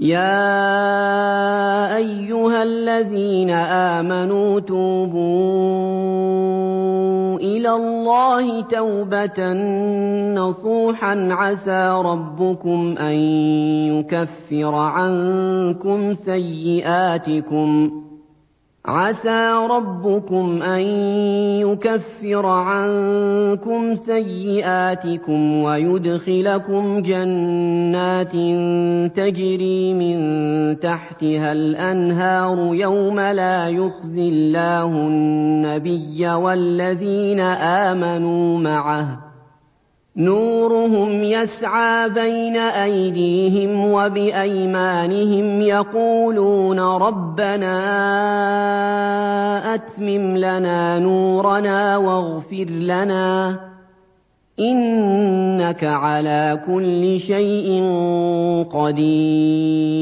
يَا أَيُّهَا الَّذِينَ آمَنُوا تُوبُوا إِلَى اللَّهِ تَوْبَةً نَّصُوحًا عَسَىٰ رَبُّكُمْ أَن يُكَفِّرَ عَنكُمْ سَيِّئَاتِكُمْ وَيُدْخِلَكُمْ جَنَّاتٍ تَجْرِي مِن تَحْتِهَا الْأَنْهَارُ يَوْمَ لَا يُخْزِي اللَّهُ النَّبِيَّ وَالَّذِينَ آمَنُوا مَعَهُ ۖ نُورُهُمْ يَسْعَىٰ بَيْنَ أَيْدِيهِمْ وَبِأَيْمَانِهِمْ يَقُولُونَ رَبَّنَا أَتْمِمْ لَنَا نُورَنَا وَاغْفِرْ لَنَا ۖ إِنَّكَ عَلَىٰ كُلِّ شَيْءٍ قَدِيرٌ